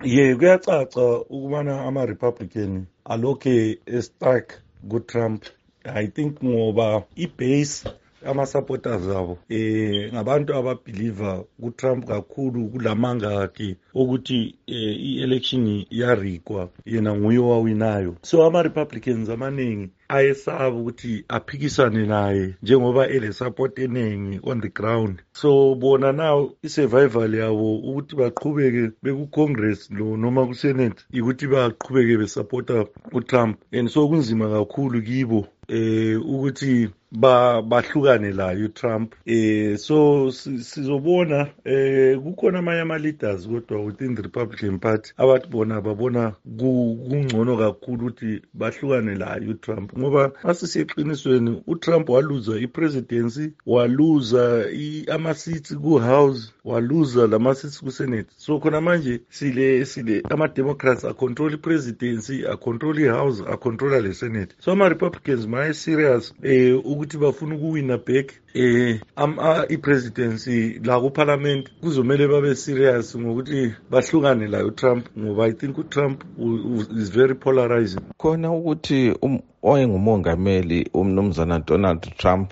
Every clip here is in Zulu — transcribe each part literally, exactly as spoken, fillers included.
Ye kuyacaca ukubana ama-Republican alokhe e-stuck ku-Trump. I think ngoba i-base ama-supporters abo eh ngabantu ababhiliva ku-Trump kakhulu kulamanga akhe ukuthi eh, i-election yarigwa yena nguye owawinayo. So ama-Republicans amaningi ayesaba ukuthi aphikisane naye njengoba ele-support eningi on the ground. So bona now i-survival yabo ukuthi baqhubeke beku-Congress lo noma ku-Senate ukuthi baqhubeke besupporta uTrump, and so kunzima kakhulu kibo eh ukuthi ba bahlukane layo uTrump. eh so sizobona eh kukhona amanye ama leaders kodwa within the Republican Party abathi bona babona kungcono kakhulu ukuthi bahlukane layo uTrump, ngoba asisiqinisweni uTrump waluza ipresidency, waluza ama seats ku House, waluza lama seats ku Senate. So khona manje sile sile ama Democrats a control ipresidency, a control iHouse, a control le Senate. So ama Republicans my serious eh ukuthi bafuna ukuwina back eh am ipresidency la ku parliament, kuzomela babe serious ngokuthi bahlukane la uTrump, ngoba I think uTrump is very polarizing. Khona ukuthi um, oyengumongameli umnumzana Donald Trump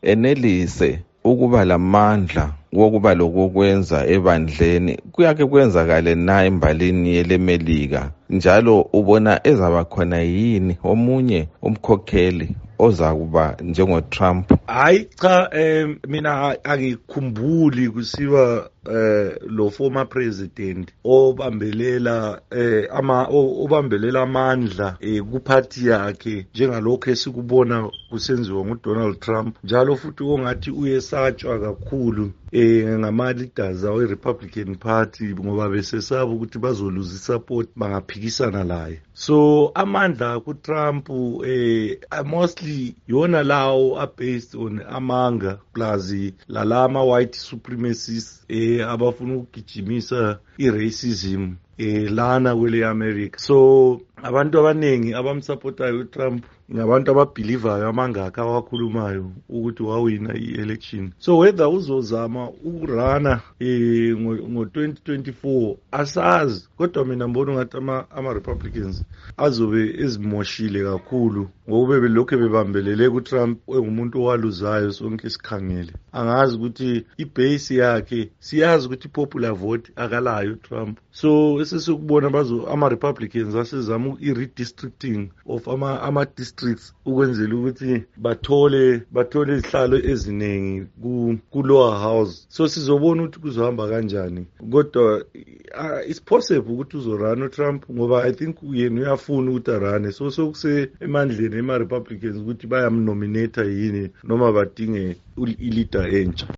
enelise ukuba lamandla wokuba lokukwenza ebandleni kuyake kwenzakale na embalini yelemelika, njalo ubona ezaba khona yini omunye umkhokheli oza kuba njengo Trump? Hayi cha, eh mina akikhumbuli kusiwa eh lo former president obambelela eh ama obambelela amandla eh kuphathi yakhe njengalokho esikubona kusenziwa nguDonald Trump, njalo futhi ongathi uyesatshwa kakhulu eh ngama leaders awe Republican Party ngoba besesaba ukuthi bazoluza support bangaphikisana laye. So amandla ku Trump eh mostly yona lawo are based on amanga plus lalama white supremacists eh abafuna ukugijimisa i-racism eh lana kwele America. So abantu abanengi abamsupportayo uTrump ngabantu ababhilivayo amangaka awakhulumayo ukuthi wawina i-election. So whether uzozama ukurana eh ngo twenty twenty-four asazi, kodwa mina mbona ngathi ama ama Republicans azobe ezimoshile kakhulu ngoba belokho bebambelele kuTrump engumuntu owaluzayo sonke isikhangele. Angazi ukuthi ibase yakhe, siyazi ukuthi popular vote akalayo Trump. So esesukubona bazo ama Republicans asezama i-redistricting of ama ama districts ukwenzela ukuthi bathole bathole izihlalo eziningi ku ku lower house. So sizobona ukuthi kuzohamba kanjani, kodwa uh, it's possible ukuthi uzorana uTrump ngoba I think yena uyafuna ukuthi arane. So sokuse emandleni ema Republicans ukuthi bayamnominate yini noma badinge i-leader entsha.